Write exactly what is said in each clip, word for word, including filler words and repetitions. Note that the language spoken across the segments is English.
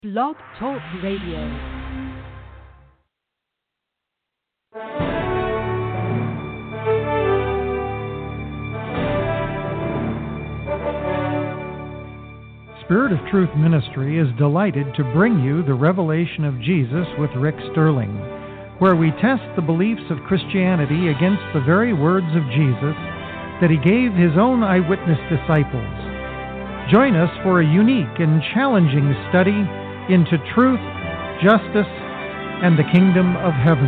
Blog Talk Radio. Spirit of Truth Ministry is delighted to bring you the Revelation of Jesus with Rick Sterling, where we test the beliefs of Christianity against the very words of Jesus that he gave his own eyewitness disciples. Join us for a unique and challenging study into truth, justice, and the kingdom of heaven.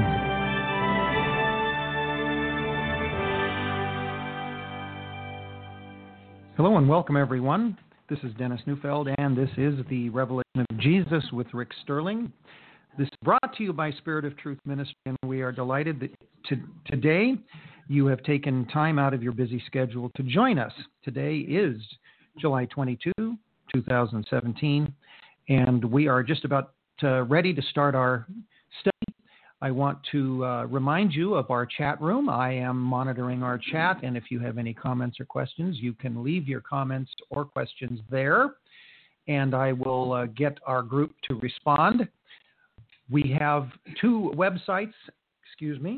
Hello and welcome, everyone. This is Dennis Neufeld, and this is the Revelation of Jesus with Rick Sterling. This is brought to you by Spirit of Truth Ministry, and we are delighted that to, today you have taken time out of your busy schedule to join us. Today is July twenty-second, twenty seventeen, and we are just about uh, ready to start our study. I want to uh, remind you of our chat room. I am monitoring our chat, and if you have any comments or questions, you can leave your comments or questions there, and I will uh, get our group to respond. We have two websites, excuse me.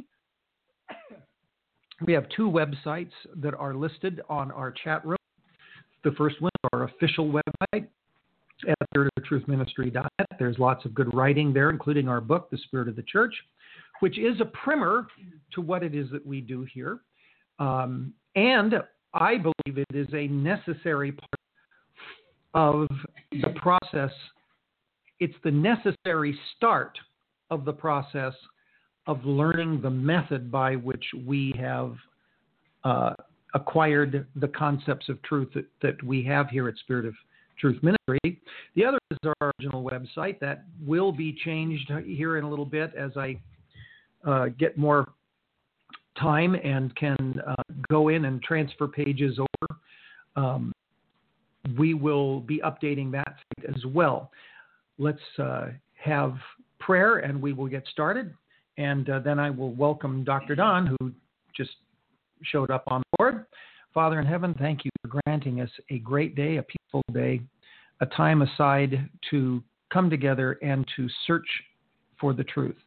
We have two websites that are listed on our chat room. The first one is our official website at spirit of truth ministry dot net. There's lots of good writing there, including our book, The Spirit of the Church, which is a primer to what it is that we do here. Um, and I believe it is a necessary part of the process. It's the necessary start of the process of learning the method by which we have uh, acquired the concepts of truth that, that we have here at Spirit of Truth Ministry. The other is our original website. That will be changed here in a little bit as I uh, get more time and can uh, go in and transfer pages over. Um, we will be updating that site as well. Let's uh, have prayer and we will get started. And uh, then I will welcome Doctor Don, who just showed up on board. Father in heaven, thank you for granting us a great day, a peaceful day, a time aside to come together and to search for the truth.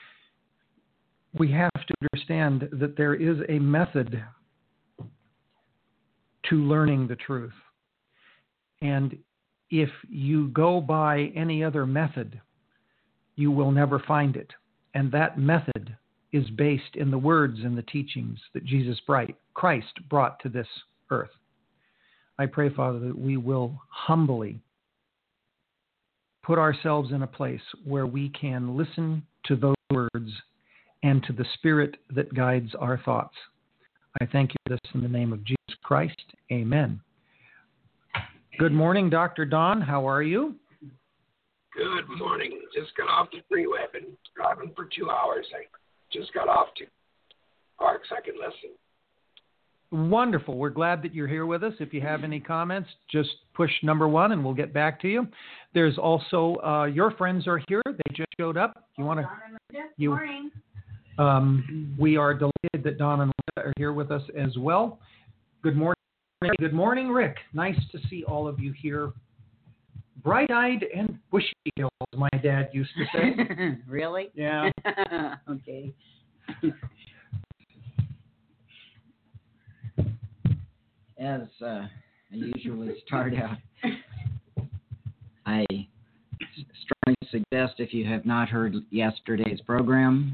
We have to understand that there is a method to learning the truth. And if you go by any other method, you will never find it. And that method is based in the words and the teachings that Jesus Christ brought to this earth. I pray, Father, that we will humbly put ourselves in a place where we can listen to those words and to the Spirit that guides our thoughts. I thank you for this in the name of Jesus Christ. Amen. Good morning, Doctor Don. How are you? Good morning. Just got off the freeway. I've been driving for two hours. I just got off to park so I could listen. Wonderful. We're glad that you're here with us. If you have any comments, just push number one and we'll get back to you. There's also, uh, your friends are here. They just showed up. You want to? You, morning. Um, we are delighted that Don and Linda are here with us as well. Good morning. Good morning, Rick. Nice to see all of you here. Bright-eyed and bushy-tailed, as my dad used to say. Really? Yeah. Okay. As uh, I usually start out, I strongly suggest if you have not heard yesterday's program,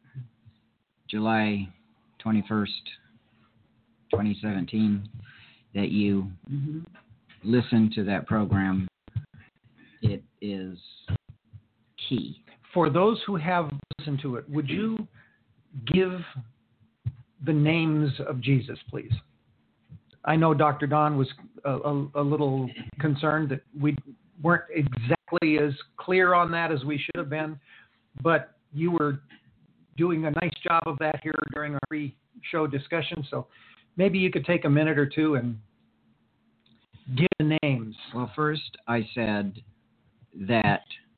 July twenty-first, twenty seventeen, that you mm-hmm. listen to that program. It is key. For those who have listened to it, would you give the names of Jesus, please? I know Doctor Don was a, a, a little concerned that we weren't exactly as clear on that as we should have been, but you were doing a nice job of that here during our pre-show discussion, so maybe you could take a minute or two and give the names. Well, first I said that,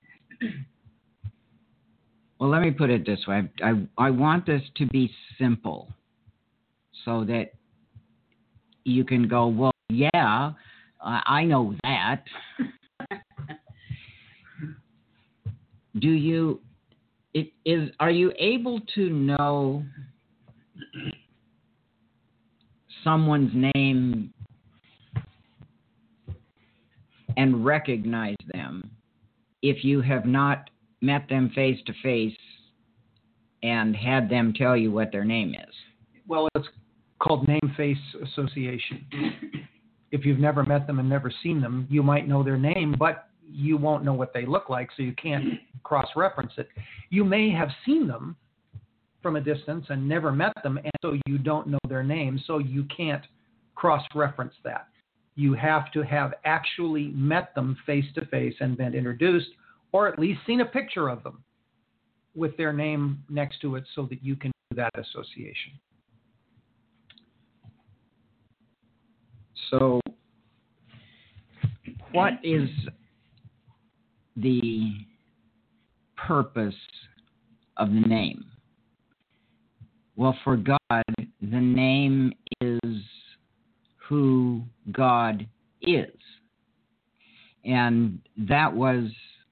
well, let me put it this way. I, I, I want this to be simple so that you can go, well, yeah, I know that. do you, it is, are you able to know someone's name and recognize them if you have not met them face to face and had them tell you what their name is? Well, it's called name-face association. If you've never met them and never seen them, you might know their name, but you won't know what they look like, so you can't cross-reference it. You may have seen them from a distance and never met them, and so you don't know their name, so you can't cross-reference that. You have to have actually met them face-to-face and been introduced, or at least seen a picture of them with their name next to it so that you can do that association. So, what is the purpose of the name? Well, for God, the name is who God is. And that was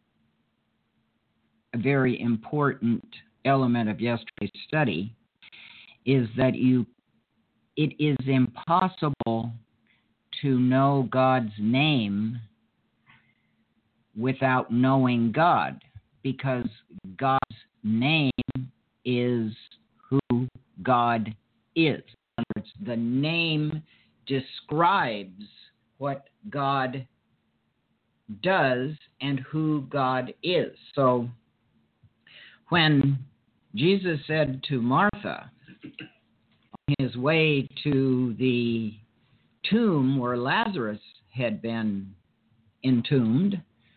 a very important element of yesterday's study, is that you it is impossible to know God's name without knowing God, because God's name is who God is. In other words, the name describes what God does and who God is. So when Jesus said to Martha on his way to the tomb where Lazarus had been entombed,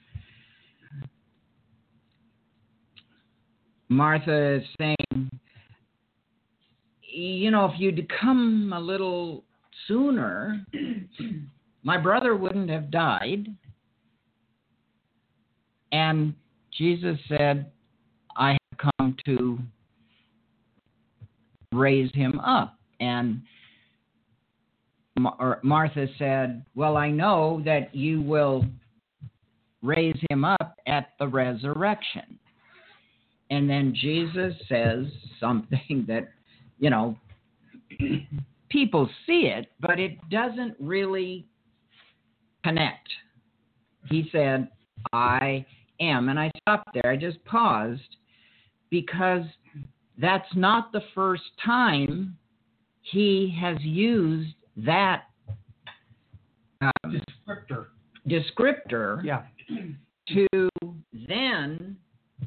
Martha is saying, you know, if you'd come a little sooner, my brother wouldn't have died. And Jesus said, I have come to raise him up. And Mar- Martha said, well, I know that you will raise him up at the resurrection. And then Jesus says something that, you know, people see it, but it doesn't really connect. He said, I am. And I stopped there. I just paused because that's not the first time he has used that um, Descriptor. descriptor Yeah. to then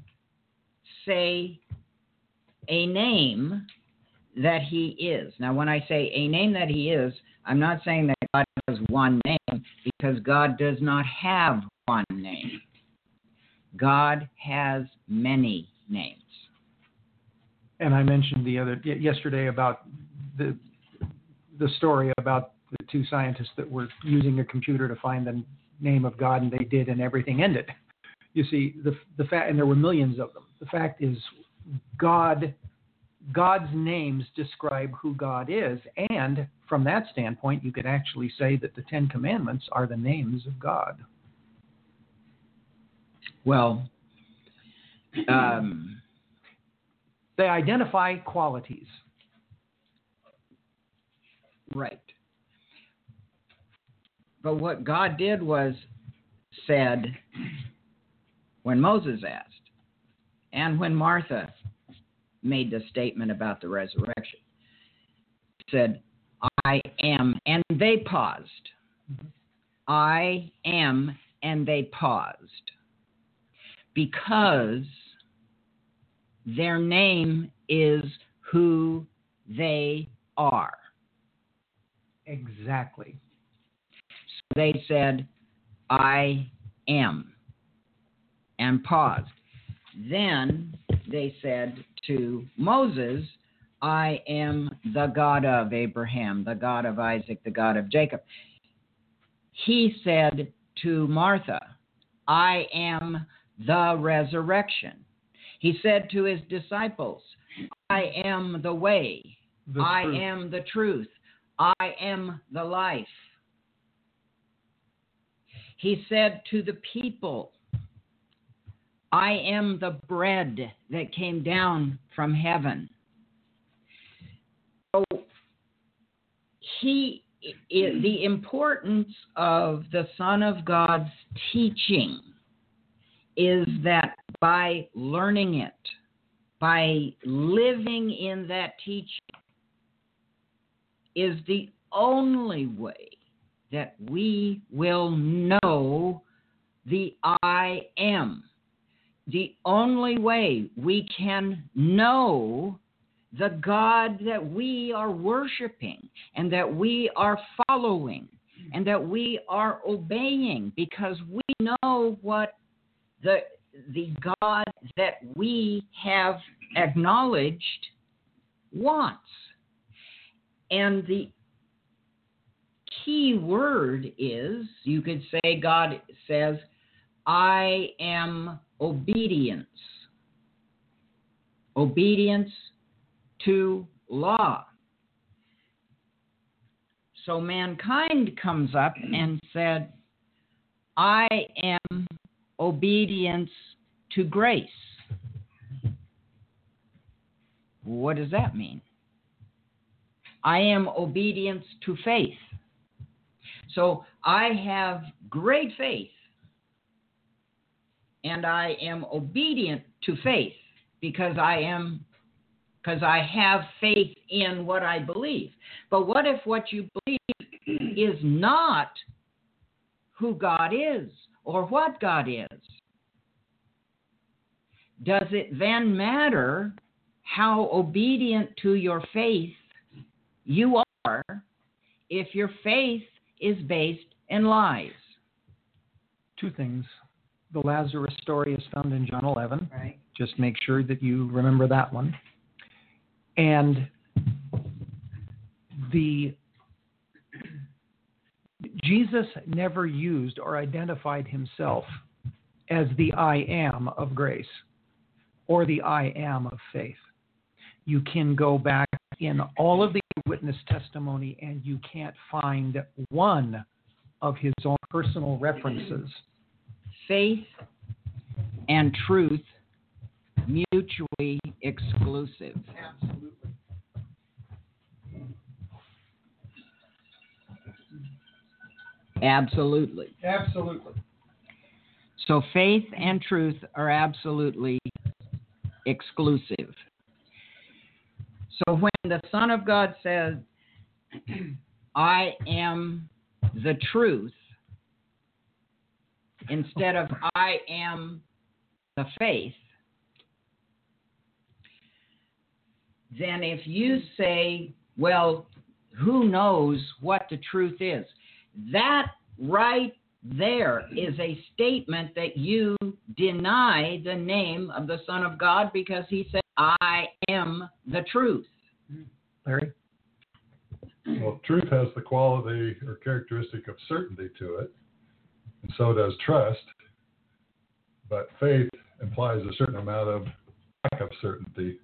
say a name that he is. Now, when I say a name that he is, I'm not saying that God has one name, because God does not have one name. God has many names. And I mentioned the other yesterday about the the story about the two scientists that were using a computer to find the name of God, and they did, and everything ended. You see, the the fact, and there were millions of them. The fact is, God, God's names describe who God is, and from that standpoint, you could actually say that the Ten Commandments are the names of God. Well, um, they identify qualities. Right. But what God did was said when Moses asked, and when Martha made the statement about the resurrection, he said, I am, and they paused. Mm-hmm. I am, and they paused. Because their name is who they are. Exactly. So they said, I am, and paused. Then they said to Moses, I am the God of Abraham, the God of Isaac, the God of Jacob. He said to Martha, I am the resurrection. He said to his disciples, I am the way, the I truth. am the truth, I am the life. He said to the people, I am the bread that came down from heaven. So he, it, the importance of the Son of God's teaching is that by learning it, by living in that teaching, is the only way that we will know the I am. The only way we can know the God that we are worshiping and that we are following and that we are obeying, because we know what the the God that we have acknowledged wants. And the key word is, you could say, God says, I am obedience. Obedience to law. So mankind comes up and said, I am obedience to grace. What does that mean? I am obedience to faith. So I have great faith, and I am obedient to faith because I am because I have faith in what I believe. But what if what you believe is not who God is or what God is? Does it then matter how obedient to your faith you are if your faith is based in lies? Two things. The Lazarus story is found in John eleven. Right. Just make sure that you remember that one. And the Jesus never used or identified himself as the I am of grace or the I am of faith. You can go back in all of the witness testimony and you can't find one of his own personal references. Faith and truth mutually exclusive. Absolutely. Absolutely. Absolutely. So faith and truth are absolutely exclusive. So when the Son of God says, I am the truth, instead of I am the faith, then if you say, well, who knows what the truth is? That right there is a statement that you deny the name of the Son of God, because he said, I am the truth. Larry? Well, truth has the quality or characteristic of certainty to it, and so does trust. But faith implies a certain amount of lack of certainty.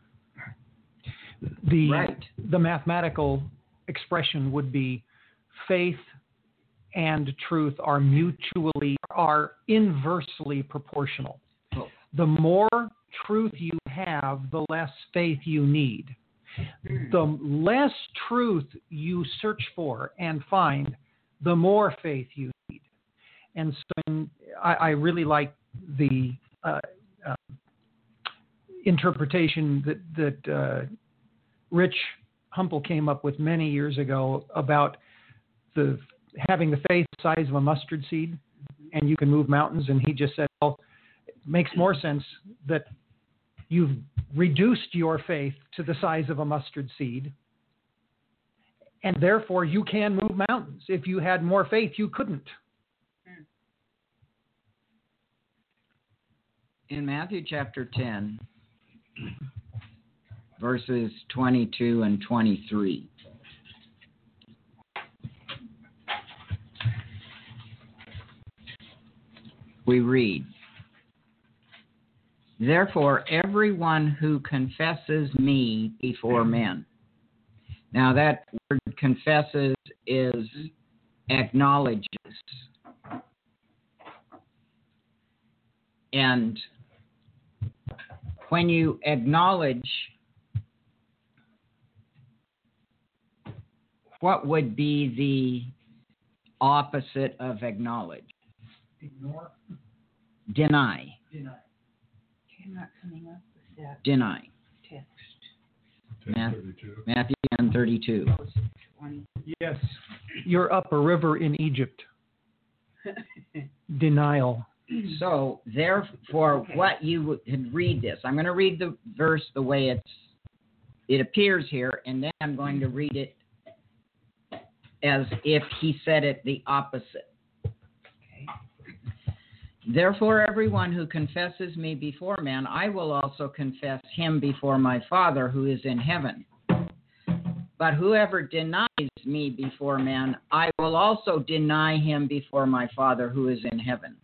The, Right. the mathematical expression would be faith and truth are mutually, are inversely proportional. Oh. The more truth you have, the less faith you need. The less truth you search for and find, the more faith you need. And so I, I really like the uh, uh, interpretation that, that uh, Rich Humple came up with many years ago about the having the faith size of a mustard seed, and you can move mountains. And he just said, well, it makes more sense that you've reduced your faith to the size of a mustard seed, and therefore you can move mountains. If you had more faith, you couldn't. In Matthew chapter ten, verses twenty-two and twenty-three, we read, therefore, everyone who confesses me before men. Now, that word confesses is acknowledges. And when you acknowledge, what would be the opposite of acknowledge? Ignore. Deny. Deny. I'm not coming up with that Deny. text. ten thirty-two. Matthew ten thirty-two. twenty. Yes. You're up a river in Egypt. Denial. So, therefore, Okay. what you would read this, I'm going to read the verse the way it's it appears here, and then I'm going to read it as if he said it the opposite. Okay. Therefore, everyone who confesses me before men, I will also confess him before my Father who is in heaven. But whoever denies me before men, I will also deny him before my Father who is in heaven.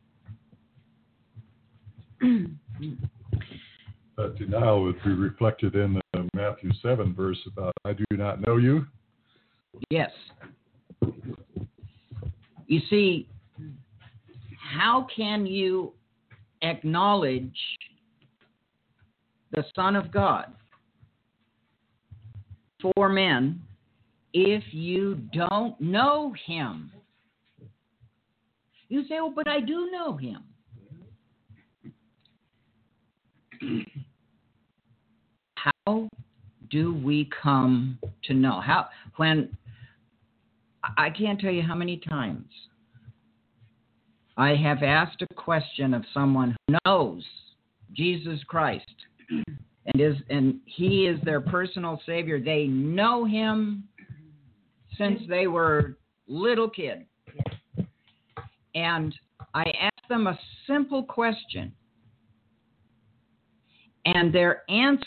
That denial would be reflected in the Matthew seven verse about, I do not know you. Yes. You see, how can you acknowledge the Son of God for men if you don't know him? You say, oh, but I do know him. How do we come to know? How, when, I can't tell you how many times I have asked a question of someone who knows Jesus Christ and is and he is their personal Savior. They know him since they were little kids. And I ask them a simple question, and their answer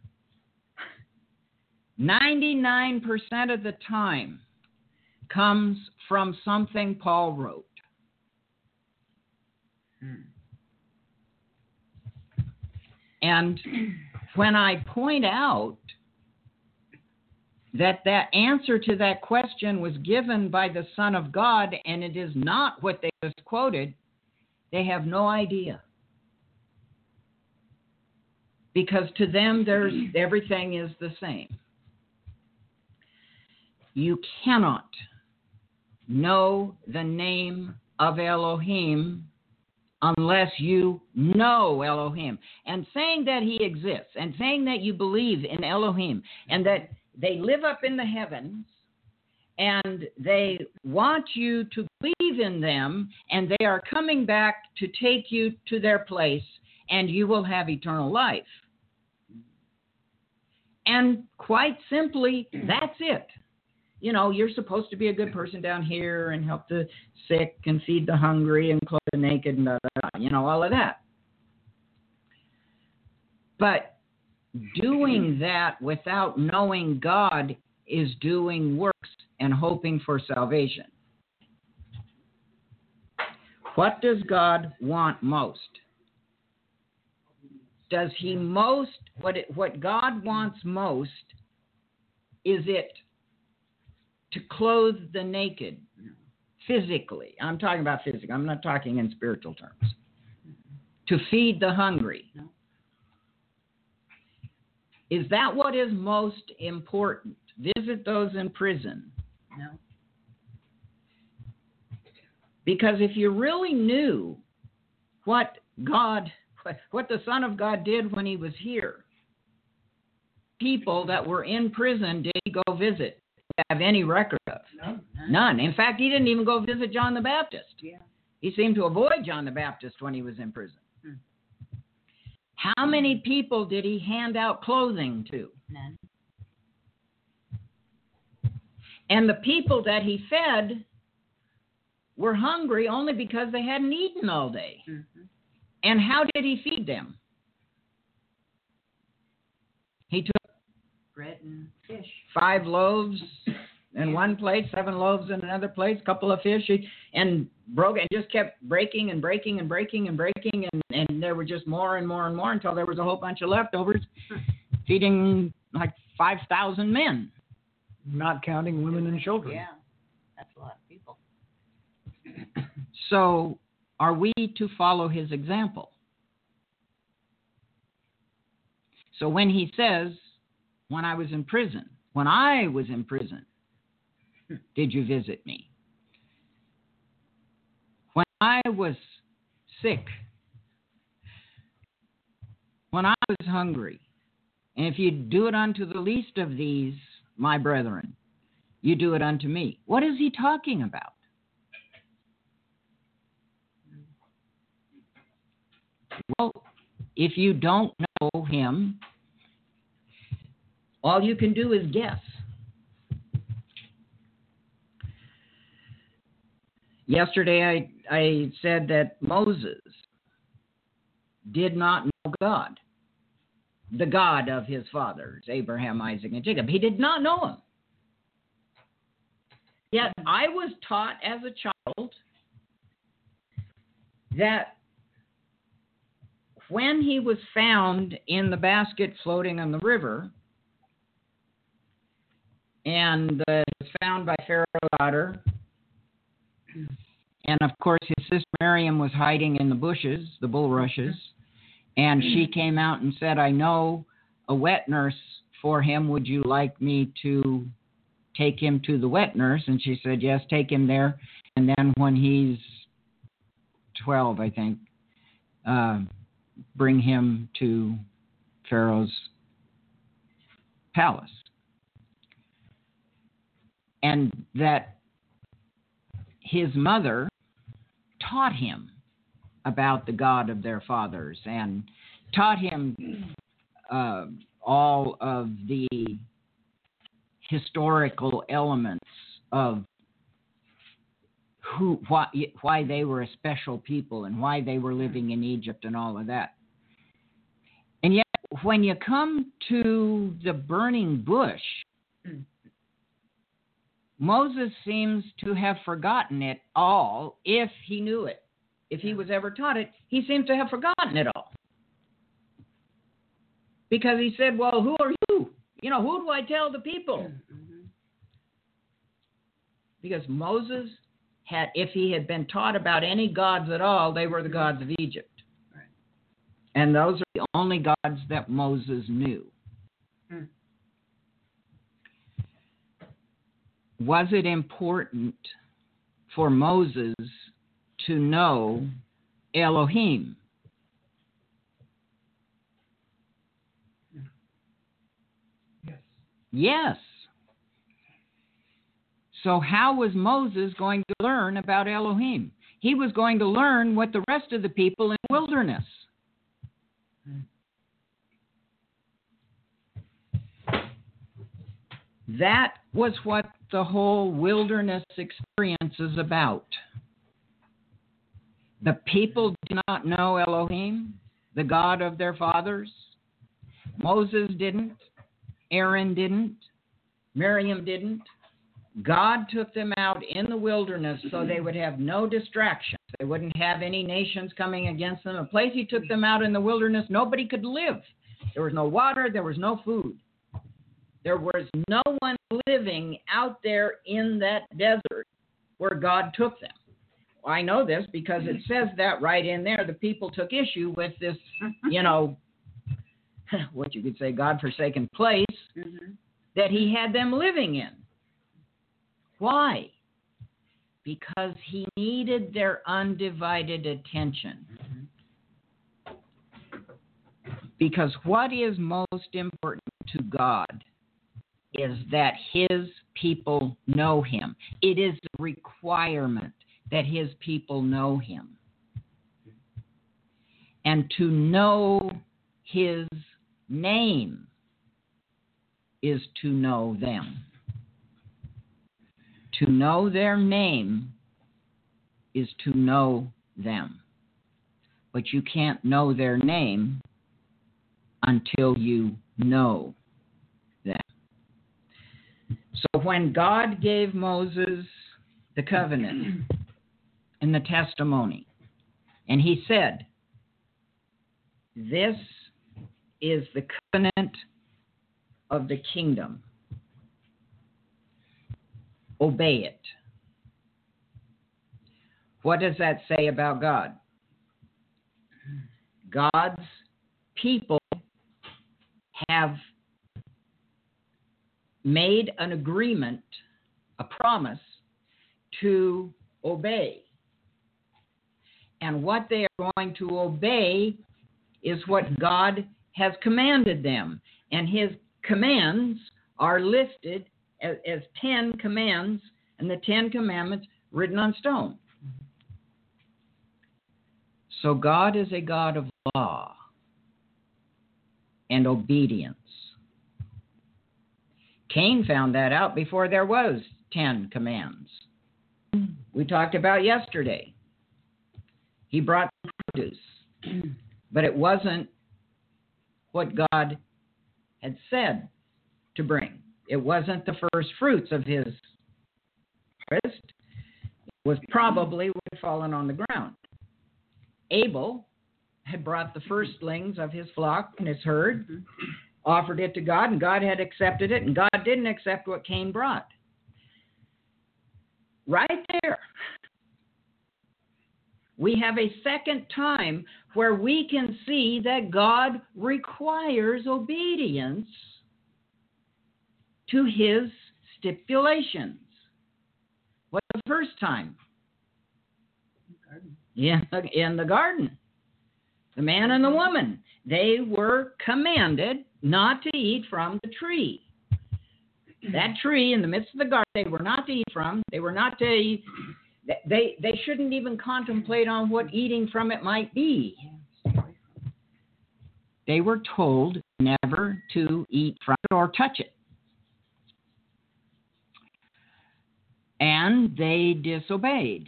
ninety-nine percent of the time comes from something Paul wrote. Hmm. And when I point out that that answer to that question was given by the Son of God and it is not what they just quoted, they have no idea. Because to them, there's everything is the same. You cannot know the name of Elohim unless you know Elohim. And saying that he exists and saying that you believe in Elohim and that they live up in the heavens and they want you to believe in them and they are coming back to take you to their place and you will have eternal life. And quite simply, that's it. You know, you're supposed to be a good person down here and help the sick and feed the hungry and clothe the naked and, da, da, da, you know, all of that. But doing that without knowing God is doing works and hoping for salvation. What does God want most? Does he most, what it, what God wants most, is it to clothe the naked physically? I'm talking about physically. I'm not talking in spiritual terms. To feed the hungry. No. Is that what is most important? Visit those in prison. No. Because if you really knew what God, what the Son of God did when he was here, people that were in prison did he go visit? Have any record of? No. None. In fact, he didn't even go visit John the Baptist. Yeah. He seemed to avoid John the Baptist when he was in prison. Hmm. How many people did he hand out clothing to? None. And the people that he fed were hungry only because they hadn't eaten all day. Mm-hmm. And how did he feed them? He took Bread and fish. five loaves in one place, seven loaves in another place, a couple of fish, and broke and just kept breaking and breaking and breaking and breaking, and, and there were just more and more and more until there was a whole bunch of leftovers, feeding like five thousand men. Not counting women and children. Yeah. That's a lot of people. So are we to follow his example? So when he says, when I was in prison, when I was in prison, did you visit me? When I was sick, when I was hungry, and if you do it unto the least of these, my brethren, you do it unto me. What is he talking about? Well, if you don't know him, all you can do is guess. Yesterday I, I said that Moses did not know God, the God of his fathers, Abraham, Isaac, and Jacob. He did not know him. Yet I was taught as a child that when he was found in the basket floating on the river, and uh, was found by Pharaoh's daughter, and of course his sister Miriam was hiding in the bushes, the bulrushes, and she came out and said, I know a wet nurse for him. Would you like me to take him to the wet nurse? And she said, yes, take him there. And then when he's twelve, I think, uh, bring him to Pharaoh's palace. And that his mother taught him about the God of their fathers and taught him uh, all of the historical elements of who, why, why they were a special people and why they were living in Egypt and all of that. And yet, when you come to the burning bush, Moses seems to have forgotten it all, if he knew it. If he was ever taught it, he seems to have forgotten it all. Because he said, well, who are you? You know, who do I tell the people? Mm-hmm. Because Moses had, if he had been taught about any gods at all, they were the gods of Egypt. Right. And those are the only gods that Moses knew. Hmm. Was it important for Moses to know Elohim? Yes. Yes. So how was Moses going to learn about Elohim? He was going to learn what the rest of the people in the wilderness. That was what the whole wilderness experience is about. The people did not know Elohim, the God of their fathers. Moses didn't. Aaron didn't. Miriam didn't. God took them out in the wilderness so they would have no distractions. They wouldn't have any nations coming against them. A place he took them out in the wilderness, nobody could live. There was no water. There was no food. There was no one living out there in that desert where God took them. I know this because it says that right in there. The people took issue with this, you know, what you could say, God-forsaken place Mm-hmm. that he had them living in. Why? Because he needed their undivided attention. Because what is most important to God is that his people know him. It is a requirement that his people know him. And to know his name is to know them. To know their name is to know them. But you can't know their name until you know them. So when God gave Moses the covenant and the testimony, and he said, this is the covenant of the kingdom. Obey it. What does that say about God? God's people have made an agreement, a promise to obey. And what they are going to obey is what God has commanded them. And his commands are listed as, as ten commands, and the Ten Commandments written on stone. So God is a God of law and obedience. Cain found that out before there was ten commands. We talked about yesterday. He brought produce, but it wasn't what God had said to bring. It wasn't the first fruits of his harvest. It was probably what had fallen on the ground. Abel had brought the firstlings of his flock and his herd, mm-hmm. offered it to God, and God had accepted it, and God didn't accept what Cain brought. Right there, we have a second time where we can see that God requires obedience to his stipulations. What's the first time? Yeah, in the garden. The man and the woman, they were commanded not to eat from the tree. That tree in the midst of the garden, they were not to eat from. They were not to eat. They, they shouldn't even contemplate on what eating from it might be. They were told never to eat from it or touch it. And they disobeyed.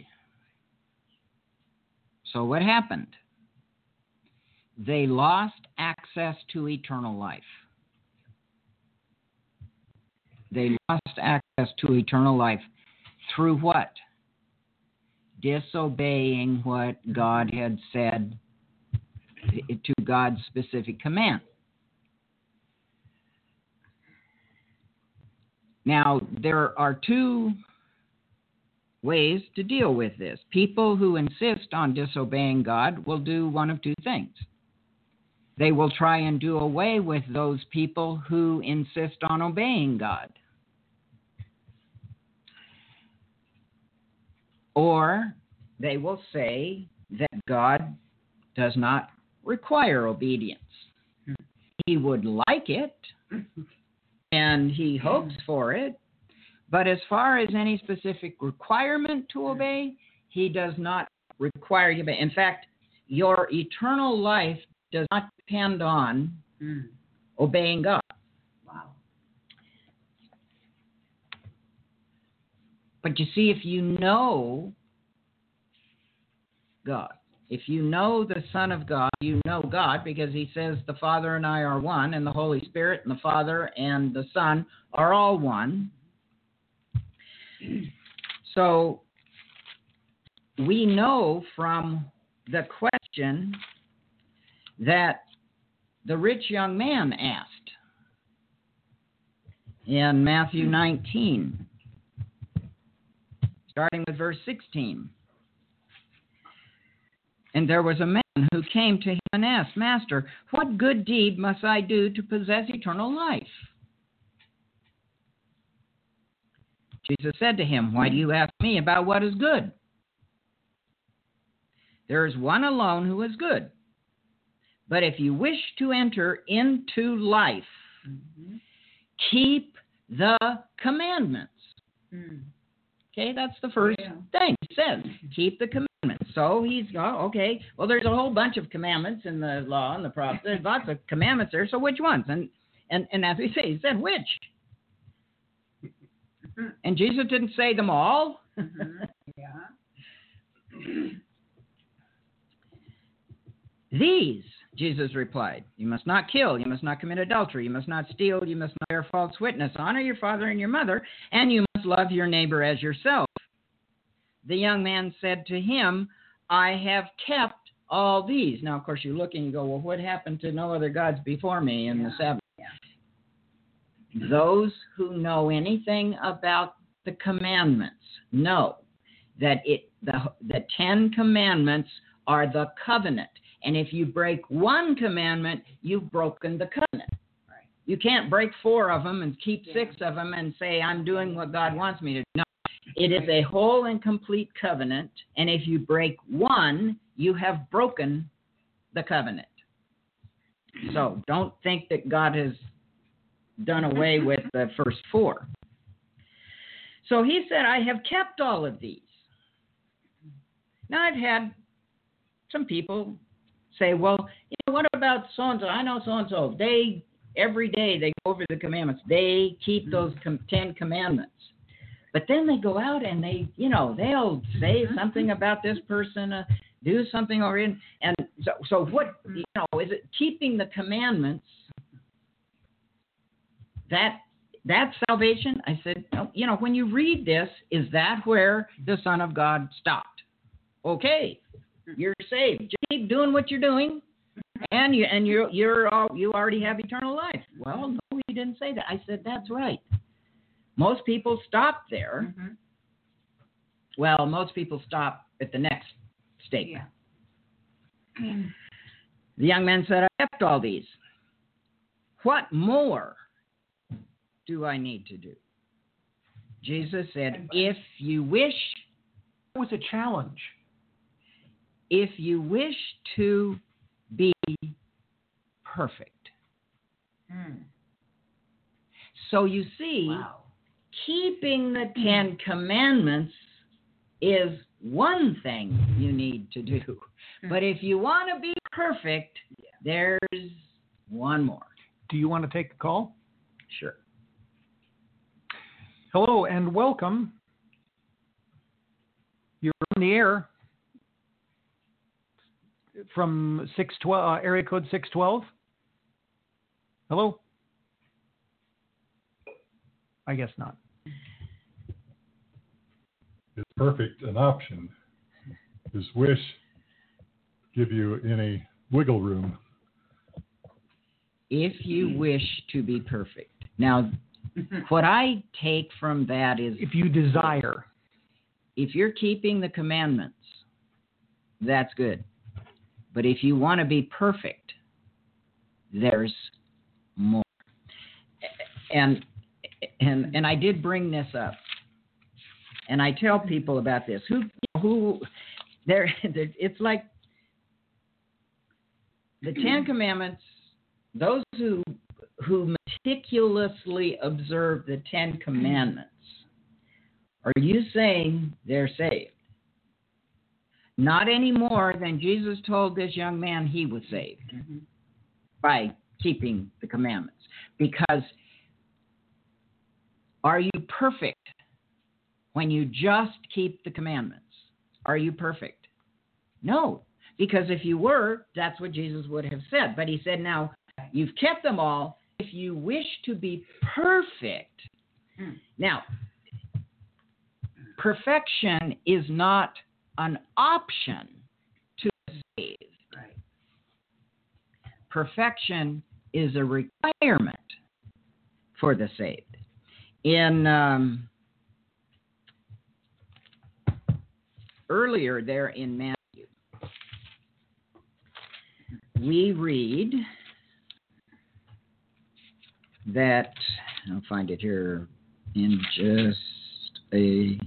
So what happened? They lost access to eternal life. They lost access to eternal life through what? Disobeying what God had said to God's specific command. Now, there are two ways to deal with this. People who insist on disobeying God will do one of two things. They will try and do away with those people who insist on obeying God. Or they will say that God does not require obedience. He would like it, and he hopes for it, but as far as any specific requirement to obey, he does not require you to obey. In fact, your eternal life does not depend on mm. obeying God. Wow. But you see, if you know God, if you know the Son of God, you know God, because he says the Father and I are one, and the Holy Spirit and the Father and the Son are all one. So we know from the question that the rich young man asked in Matthew nineteen, starting with verse sixteen. And there was a man who came to him and asked, Master, what good deed must I do to possess eternal life? Jesus said to him, why do you ask me about what is good? There is one alone who is good. But if you wish to enter into life, mm-hmm. keep the commandments. Mm. Okay, that's the first yeah. thing. He says, keep the commandments. So he's, oh, okay, well, there's a whole bunch of commandments in the law and the prophets. There's lots of commandments there, so which ones? And and, and as we say, he said, which? And Jesus didn't say them all. Mm-hmm. Yeah. These, Jesus replied, you must not kill, you must not commit adultery, you must not steal, you must not bear false witness, honor your father and your mother, and you must love your neighbor as yourself. The young man said to him, I have kept all these. Now, of course, you look and you go, well, what happened to no other gods before me in yeah. the Sabbath? Yeah. Those who know anything about the commandments know that it the, the Ten Commandments are the covenant. And if you break one commandment, you've broken the covenant. Right. You can't break four of them and keep six of them and say, I'm doing what God wants me to do. No, it is a whole and complete covenant. And if you break one, you have broken the covenant. So don't think that God has done away with the first four. So he said, I have kept all of these. Now, I've had some people say, well, you know, what about so-and-so? I know so-and-so. They, every day, they go over the commandments. They keep those com- Ten Commandments. But then they go out and they, you know, they'll say something about this person, uh, do something or in, and so, so what, you know, is it keeping the commandments? That that's salvation? I said, no, you know, when you read this, is that where the Son of God stopped? Okay, you're saved. Just keep doing what you're doing, and you and you're you're all, you already have eternal life. Well, no, he didn't say that. I said that's right. Most people stop there. Mm-hmm. Well, most people stop at the next statement. Yeah. The young man said, I kept all these. What more do I need to do? Jesus said, if you wish. It was a challenge. If you wish to be perfect. Hmm. So you see, wow. Keeping the Ten Commandments is one thing you need to do. But if you want to be perfect, there's one more. Do you want to take the call? Sure. Hello and welcome. You're on the air from six twelve, uh, area code six twelve. Hello? I guess not. Is perfect an option? Does wish give you any wiggle room? If you wish to be perfect. Now, what I take from that is... If you desire. If you're keeping the commandments, that's good. But if you want to be perfect, there's more. And and and I did bring this up. And I tell people about this. Who who there it's like the Ten Commandments, those who who meticulously observe the Ten Commandments, are you saying they're saved? Not any more than Jesus told this young man he was saved mm-hmm. by keeping the commandments. Because are you perfect when you just keep the commandments? Are you perfect? No. Because if you were, that's what Jesus would have said. But he said, now, you've kept them all. If you wish to be perfect. Mm. Now, perfection is not an option to save. Right. Perfection is a requirement for the saved. In um, earlier there in Matthew, we read that, I'll find it here in just a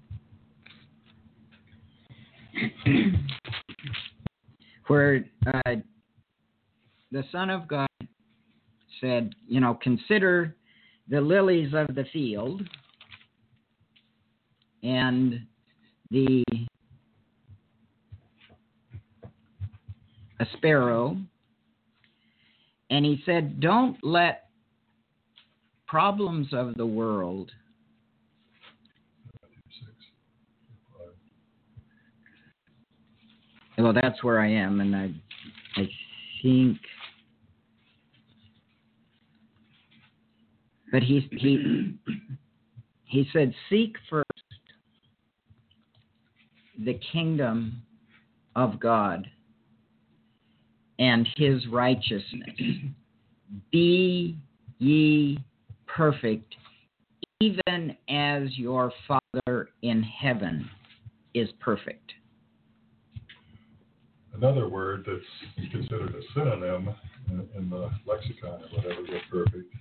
where uh, the Son of God said, you know, consider the lilies of the field and the a sparrow. And he said, don't let problems of the world well, that's where I am, and I, I think, but he he he said, seek first the kingdom of God and His righteousness. Be ye perfect, even as your Father in heaven is perfect. Another word that's considered a synonym in, in the lexicon or whatever with perfect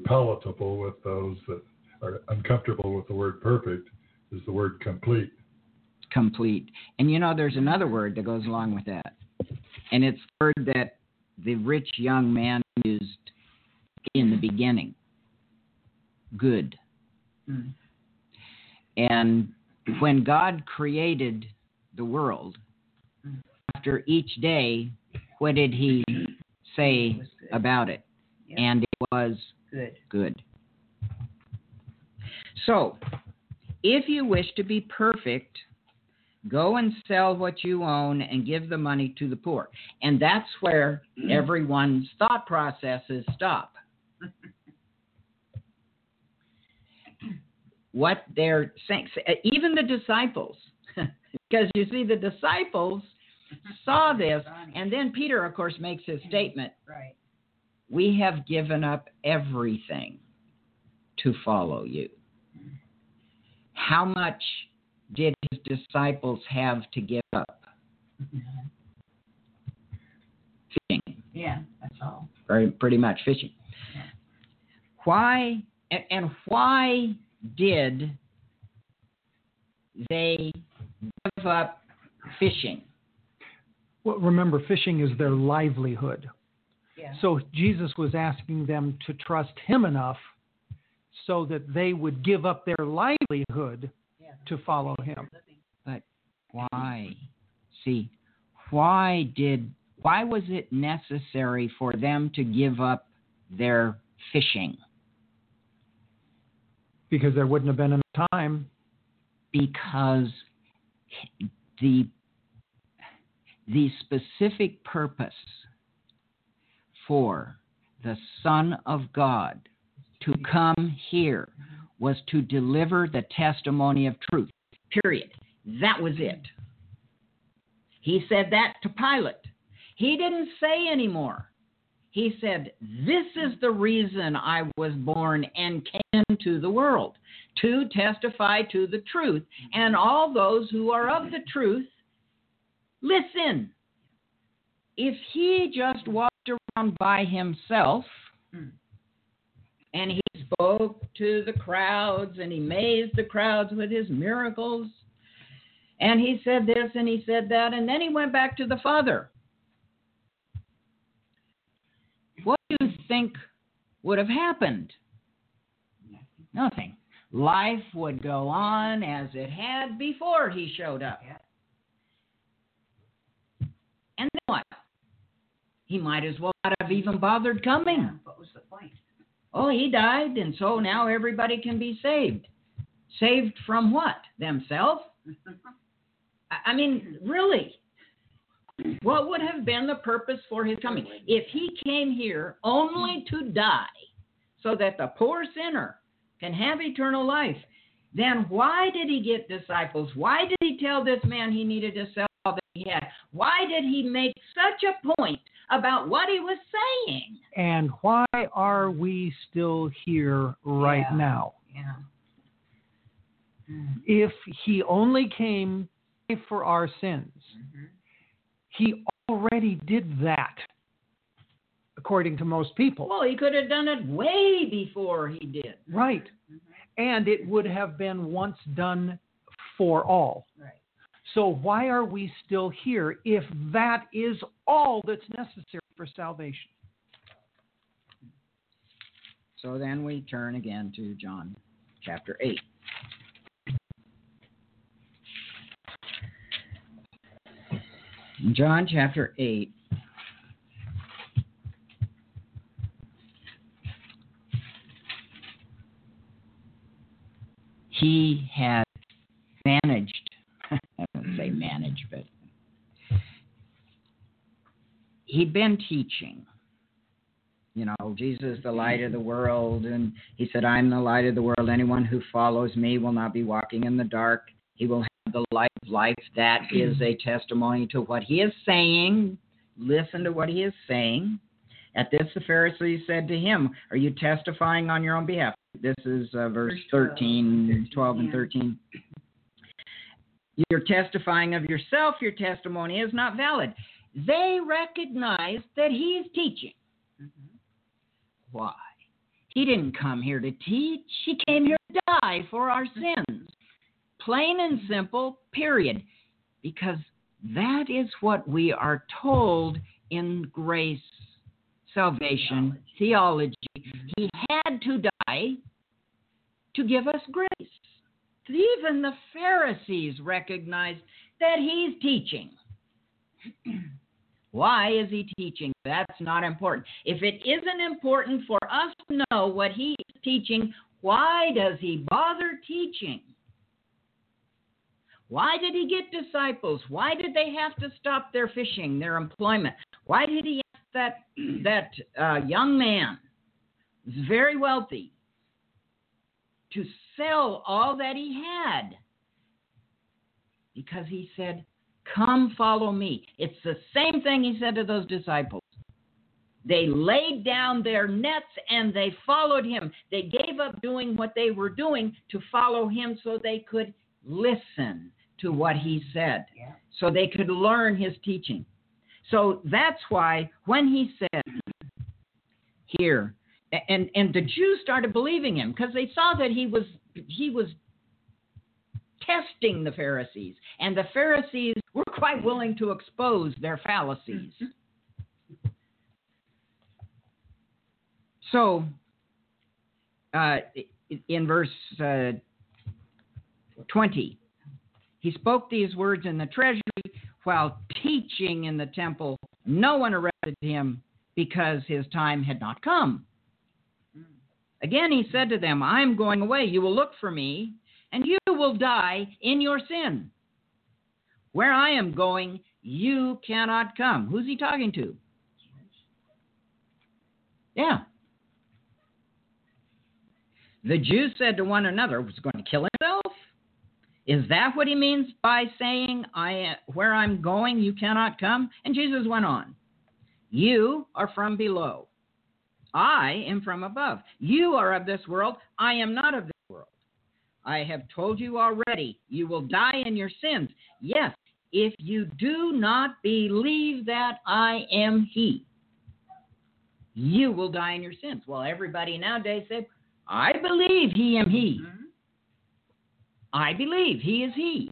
palatable with those that are uncomfortable with the word perfect is the word complete. Complete. And you know, there's another word that goes along with that. And it's the word that the rich young man used in the beginning. Good. Mm. And when God created the world, Mm. after each day, what did he say It was good. about it? Yep. And it was Good. good. So, if you wish to be perfect, go and sell what you own and give the money to the poor. And that's where everyone's thought processes stop. What they're saying, even the disciples, because you see, the disciples saw this, and then Peter, of course, makes his statement, Right. we have given up everything to follow you. How much did his disciples have to give up? Fishing. Yeah, that's all. Very, pretty much fishing. Yeah. Why, and, and why did they give up fishing? Well, remember, fishing is their livelihood. Yeah. So Jesus was asking them to trust him enough so that they would give up their livelihood Yeah. to follow him. But why? See, why did, why was it necessary for them to give up their fishing? Because there wouldn't have been enough time. Because the the specific purpose for the Son of God to come here was to deliver the testimony of truth. Period. That was it. He said that to Pilate. He didn't say anymore. He said, this is the reason I was born and came into the world, to testify to the truth. And all those who are of the truth, listen. If he just walked around by himself and he spoke to the crowds and he amazed the crowds with his miracles and he said this and he said that and then he went back to the Father, what do you think would have happened? Nothing. Life would go on as it had before he showed up. Yeah. And then what? He might as well not have even bothered coming. Yeah. What was the point? Oh, he died, and so now everybody can be saved. Saved from what? Themselves? I mean, really, what would have been the purpose for his coming? If he came here only to die so that the poor sinner can have eternal life, then why did he get disciples? Why did he tell this man he needed to sell all that he had? Why did he make such a point about what he was saying? And why are we still here right Yeah. now? Yeah. Mm. If he only came for our sins, Mm-hmm. he already did that, according to most people. Well, he could have done it way before he did. Right. Mm-hmm. And it would have been once done for all. Right. So why are we still here if that is all that's necessary for salvation? So then we turn again to John chapter eight. In John chapter eight, he had managed, I don't say managed, but he'd been teaching. You know, Jesus, the light of the world, and he said, I'm the light of the world. Anyone who follows me will not be walking in the dark. He will have the light of life. That is a testimony to what he is saying. Listen to what he is saying. At this, the Pharisees said to him, are you testifying on your own behalf? This is uh, verse thirteen, twelve, and thirteen. You're testifying of yourself. Your testimony is not valid. They recognize that he's teaching. Mm-hmm. Why? He didn't come here to teach. He came here to die for our sins. Plain and simple, period. Because that is what we are told in grace, salvation, theology. He had to die to give us grace. Even the Pharisees recognized that he's teaching. Why is he teaching? That's not important. If it isn't important for us to know what he is teaching, why does he bother teaching? Why did he get disciples? Why did they have to stop their fishing, their employment? Why did he ask that, that uh, young man, who's very wealthy, to sell all that he had? Because he said, come follow me. It's the same thing he said to those disciples. They laid down their nets and they followed him. They gave up doing what they were doing to follow him so they could listen to what he said, Yeah. so they could learn his teaching. So that's why when he said here, and, and the Jews started believing him because they saw that he was he was testing the Pharisees, and the Pharisees were quite willing to expose their fallacies. So, uh, in verse uh, twenty, he spoke these words in the treasury while teaching in the temple. No one arrested him because his time had not come. Again, he said to them, I am going away. You will look for me, and you will die in your sin. Where I am going, you cannot come. Who's he talking to? Yeah. The Jews said to one another, was he going to kill himself? Is that what he means by saying, I, where I'm going, you cannot come? And Jesus went on. You are from below. I am from above. You are of this world. I am not of this world. I have told you already, you will die in your sins. Yes, if you do not believe that I am he, you will die in your sins. Well, everybody nowadays said, I believe he am he. Mm-hmm. I believe he is he.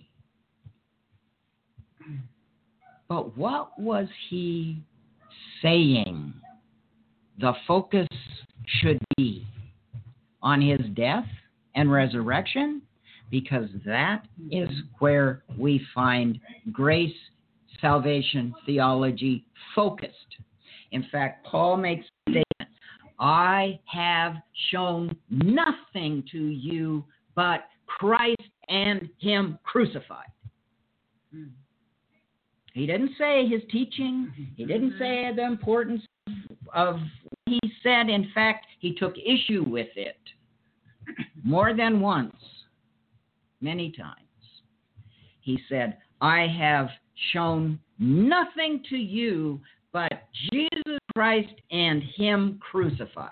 But what was he saying? The focus should be on his death and resurrection, because that is where we find grace, salvation, theology focused. In fact, Paul makes a statement, I have shown nothing to you but Christ and him crucified. Mm. He didn't say his teaching. He didn't say the importance of what he said. In fact, he took issue with it more than once, many times. He said, I have shown nothing to you but Jesus Christ and him crucified.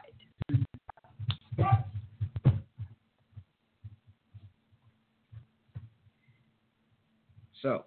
So,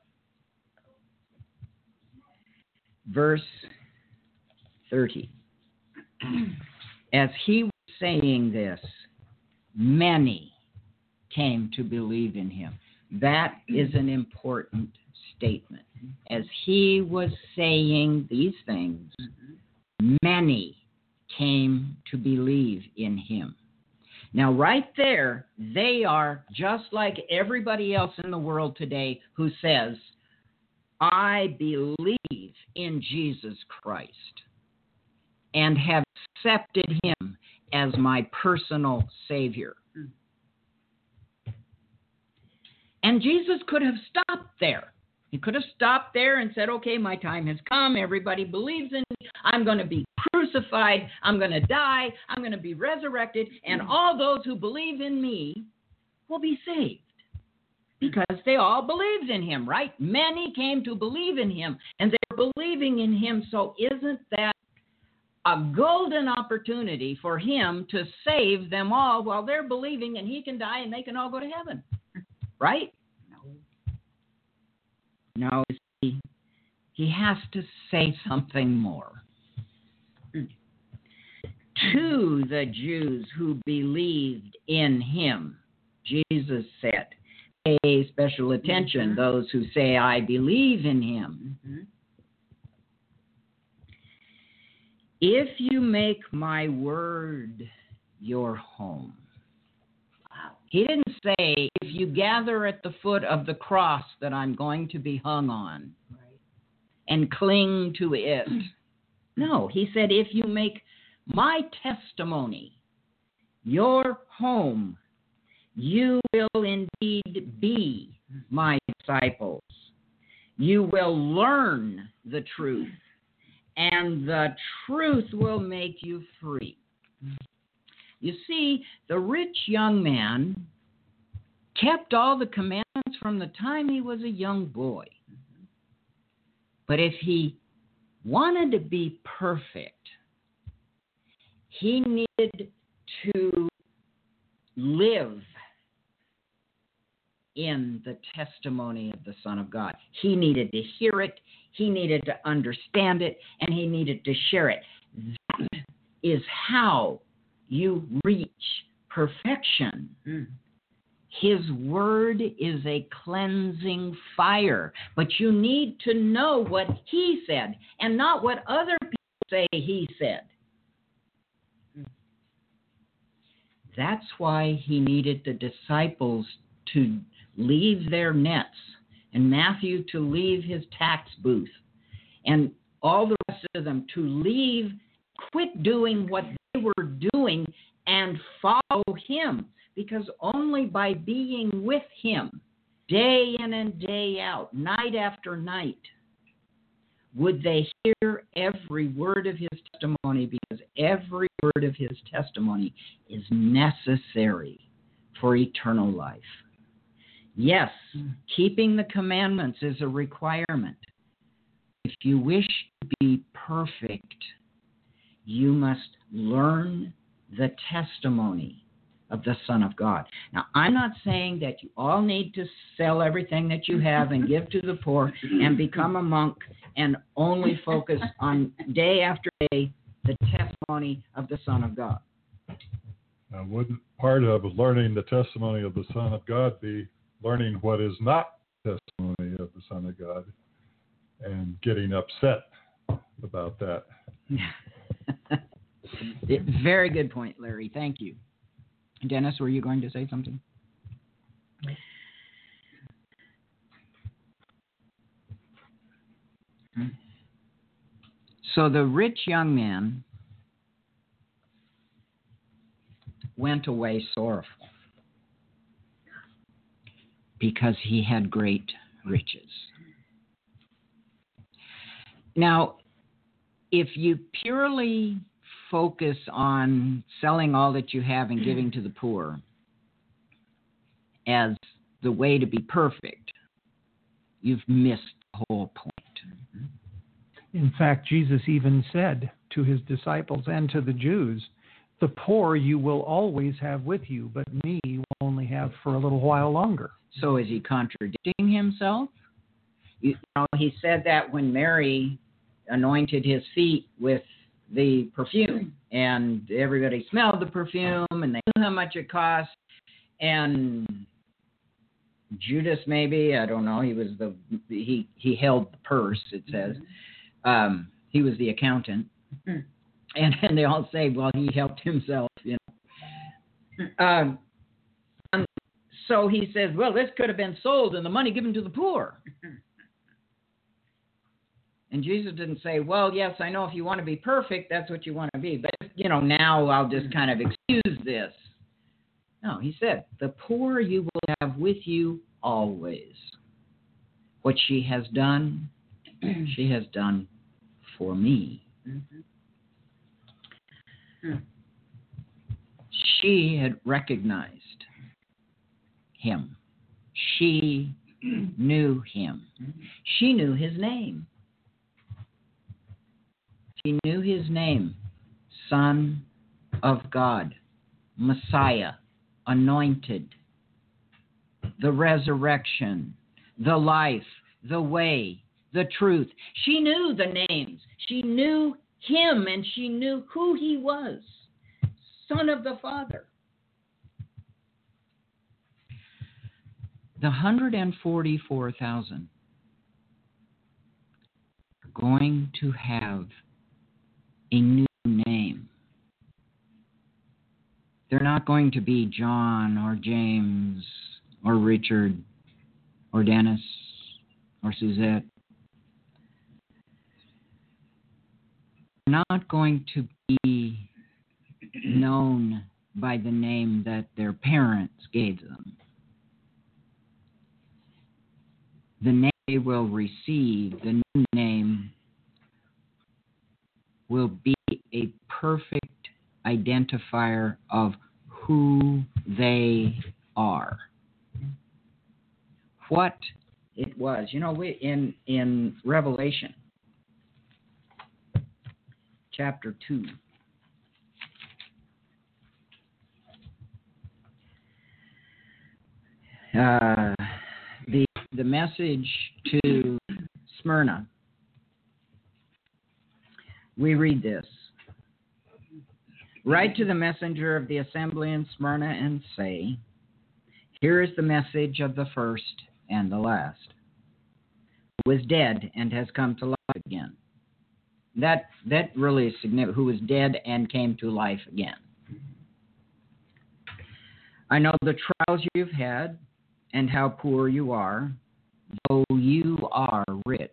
verse thirty. As he was saying this, many came to believe in him. That is an important statement. As he was saying these things, many came to believe in him. Now, right there, they are just like everybody else in the world today who says, I believe in Jesus Christ and have accepted him as my personal Savior. And Jesus could have stopped there. He could have stopped there and said, okay, my time has come. Everybody believes in me. I'm going to be crucified. I'm going to die. I'm going to be resurrected. And all those who believe in me will be saved because they all believed in him, right? Many came to believe in him, and they're believing in him. So isn't that a golden opportunity for him to save them all while they're believing, and he can die and they can all go to heaven, right? No, he, he has to say something more. to the Jews who believed in him. Jesus said, pay special attention, Mhm. those who say, I believe in him. Mhm. If you make my word your home. Wow. He didn't say, if you gather at the foot of the cross that I'm going to be hung on Right. and cling to it. No, he said, if you make my testimony your home, you will indeed be my disciples. You will learn the truth, and the truth will make you free. You see, the rich young man kept all the commandments from the time he was a young boy. But if he wanted to be perfect, he needed to live in the testimony of the Son of God. He needed to hear it, he needed to understand it, and he needed to share it. That is how you reach perfection. Mm. His word is a cleansing fire, but you need to know what he said and not what other people say he said. That's why he needed the disciples to leave their nets and Matthew to leave his tax booth and all the rest of them to leave, quit doing what they were doing and follow him, because only by being with him day in and day out, night after night, would they hear every word of his testimony, because every word of his testimony is necessary for eternal life. Yes, keeping the commandments is a requirement. If you wish to be perfect, you must learn the testimony of the Son of God. Now, I'm not saying that you all need to sell everything that you have and give to the poor and become a monk and only focus on day after day the testimony of the Son of God. Now, wouldn't part of learning the testimony of the Son of God be learning what is not testimony of the Son of God and getting upset about that? Very good point, Larry. Thank you. Dennis, were you going to say something? So the rich young man went away sorrowful because he had great riches. Now, if you purely focus on selling all that you have and giving to the poor as the way to be perfect, you've missed the whole point. In fact, Jesus even said to his disciples and to the Jews, the poor you will always have with you, but me you will only have for a little while longer. So is he contradicting himself? You know, he said that when Mary anointed his feet with the perfume, and everybody smelled the perfume, and they knew how much it cost, and Judas, maybe, I don't know, he was the, he, he held the purse, it says. Um, he was the accountant. And, and they all say, well, he helped himself, you know. Um, and so he says, well, this could have been sold and the money given to the poor. And Jesus didn't say, well, yes, I know if you want to be perfect, that's what you want to be. But, you know, now I'll just kind of excuse this. No, he said, the poor you will have with you always. What she has done, she has done for me. Mm-hmm. She had recognized him. She knew him. She knew his name. She knew his name, Son of God, Messiah, Anointed, the resurrection, the life, the way, the truth. She knew the names. She knew him, and she knew who he was. Son of the Father. The one hundred forty-four thousand are going to have a new name. They're not going to be John or James or Richard or Dennis or Suzette. They're not going to be known by the name that their parents gave them. The name they will receive, the new name, will be a perfect identifier of who they are. What it was. You know, we, in, in Revelation chapter two, uh, the, the message to Smyrna, we read this. Write to the messenger of the assembly in Smyrna and say, here is the message of the first and the last, who is dead and has come to life again. That that really is significant, who is dead and came to life again. I know the trials you've had and how poor you are, though you are rich.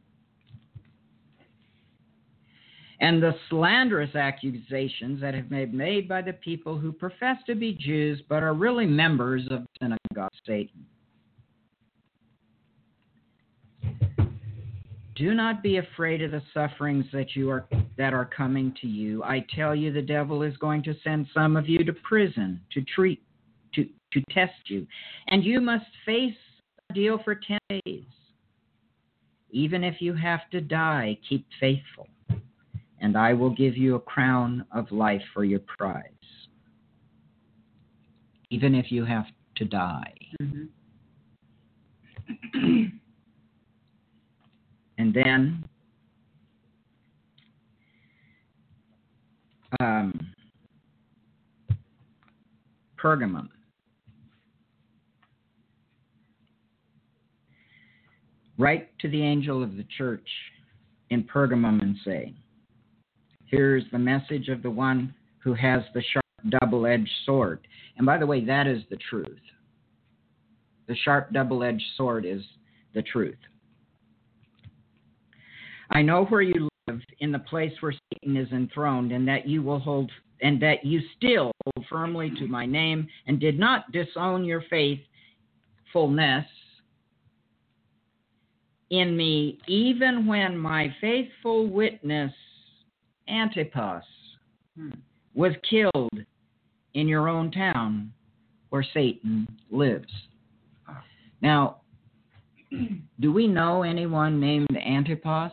And the slanderous accusations that have been made by the people who profess to be Jews but are really members of the synagogue of Satan. Do not be afraid of the sufferings that you are that are coming to you. I tell you, the devil is going to send some of you to prison to treat to, to test you, and you must face a deal for ten days. Even if you have to die, keep faithful, and I will give you a crown of life for your prize. Even if you have to die. Mm-hmm. And then um, Pergamum. Write to the angel of the church in Pergamum and say, here's the message of the one who has the sharp double-edged sword. And by the way, that is the truth. The sharp double-edged sword is the truth. I know where you live, in the place where Satan is enthroned, and that you will hold, and that you still hold firmly to my name, and did not disown your faithfulness in me, even when my faithful witness Antipas hmm. was killed in your own town where Satan lives. Now, do we know anyone named Antipas?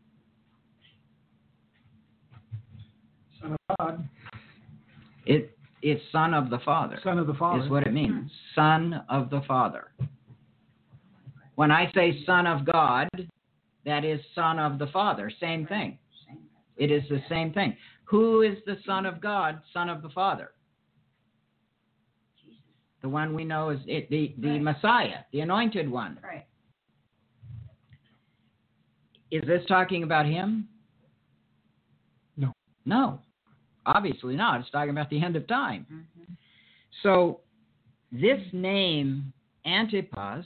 Son of God. It, it's son of the Father. Son of the Father. Is what it means. Son of the Father. When I say Son of God, that is Son of the Father. Same thing. It is the same thing. Who is the Son of God, Son of the Father? Jesus. The one we know is it, the, the right. Messiah, the Anointed One. Right. Is this talking about him? No. No. Obviously not. It's talking about the end of time. Mm-hmm. So this name, Antipas,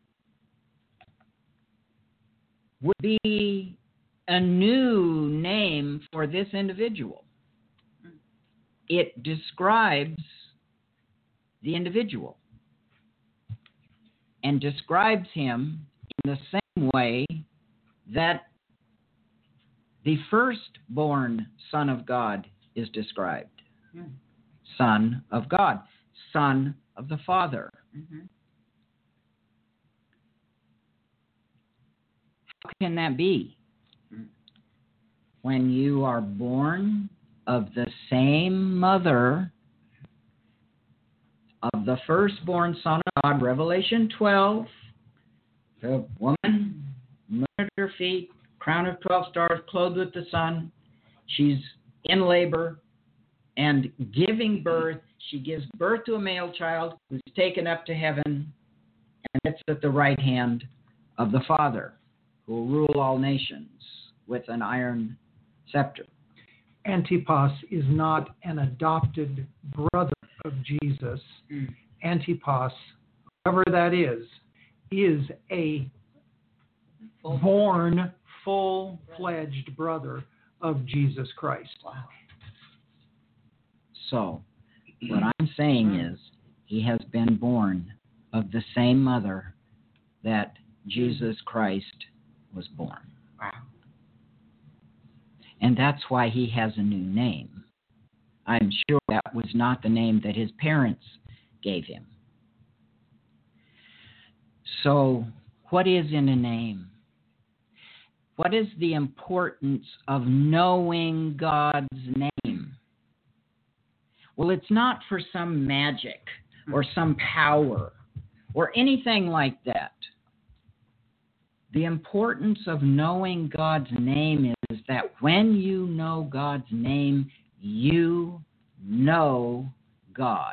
would be a new name for this individual. It describes the individual and describes him in the same way that the firstborn Son of God is described. Mm. Son of God, Son of the Father. Mm-hmm. How can that be? Mm. When you are born of the same mother of the firstborn Son of God, Revelation twelve, the woman, moon at her feet, crown of twelve stars, clothed with the sun. She's in labor. and giving birth. She gives birth to a male child who's taken up to heaven and sits at the right hand of the Father, who will rule all nations with an iron scepter. Antipas is not an adopted brother of Jesus. Mm. Antipas, whoever that is, is a born, full-fledged brother of Jesus Christ. Wow. So, what I'm saying is, he has been born of the same mother that Jesus Christ was born. Wow. And that's why he has a new name. I'm sure that was not the name that his parents gave him. So, what is in a name? What is the importance of knowing God's name? Well, it's not for some magic or some power or anything like that. The importance of knowing God's name is that when you know God's name, you know God.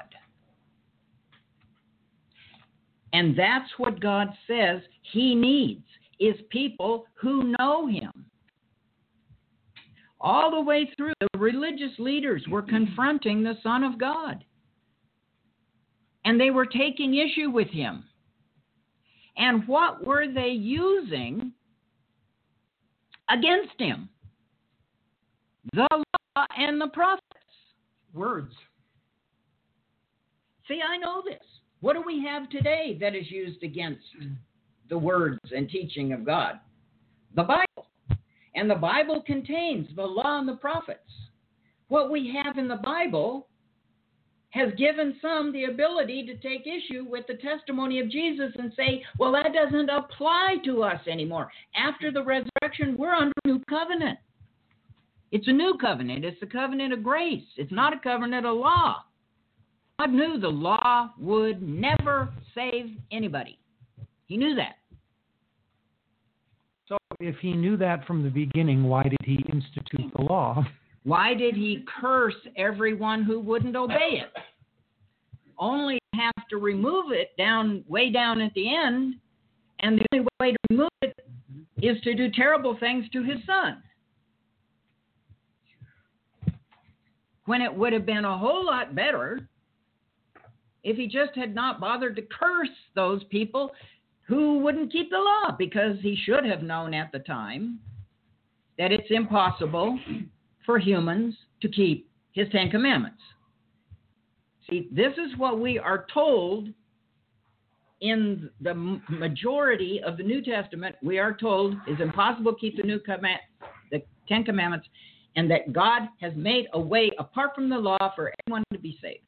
And that's what God says he needs, is people who know him. All the way through, the religious leaders were confronting the Son of God. And they were taking issue with him. And what were they using against him? The law and the prophets. Words. See, I know this. What do we have today that is used against the words and teaching of God? The Bible. And the Bible contains the law and the prophets. What we have in the Bible has given some the ability to take issue with the testimony of Jesus and say, well, that doesn't apply to us anymore. After the resurrection, we're under a new covenant. It's a new covenant. It's a covenant of grace. It's not a covenant of law. God knew the law would never save anybody. He knew that. So if he knew that from the beginning, why did he institute the law? Why did he curse everyone who wouldn't obey it? Only have to remove it down, way down at the end, and the only way to remove it is to do terrible things to his son. When it would have been a whole lot better if he just had not bothered to curse those people who wouldn't keep the law, because he should have known at the time that it's impossible for humans to keep his Ten Commandments. See, this is what we are told in the majority of the New Testament. We are told it's impossible to keep the new command, the Ten Commandments, and that God has made a way apart from the law for everyone to be saved.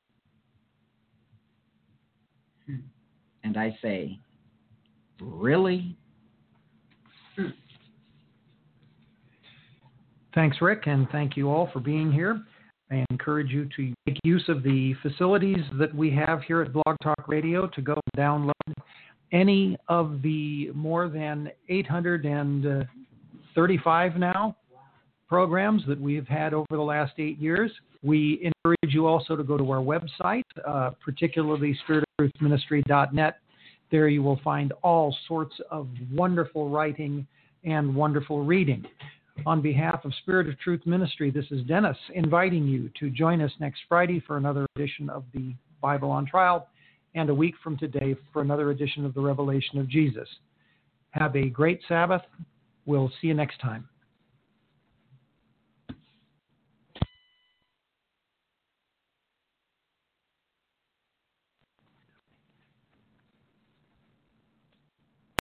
Hmm. And I say, really? Hmm. Thanks, Rick, and thank you all for being here. I encourage you to make use of the facilities that we have here at Blog Talk Radio to go and download any of the more than eight hundred thirty-five now programs that we've had over the last eight years. We encourage you also to go to our website, uh, particularly spirit of truth ministry dot net. There you will find all sorts of wonderful writing and wonderful reading. On behalf of Spirit of Truth Ministry, this is Dennis inviting you to join us next Friday for another edition of the Bible on Trial, and a week from today for another edition of the Revelation of Jesus. Have a great Sabbath. We'll see you next time.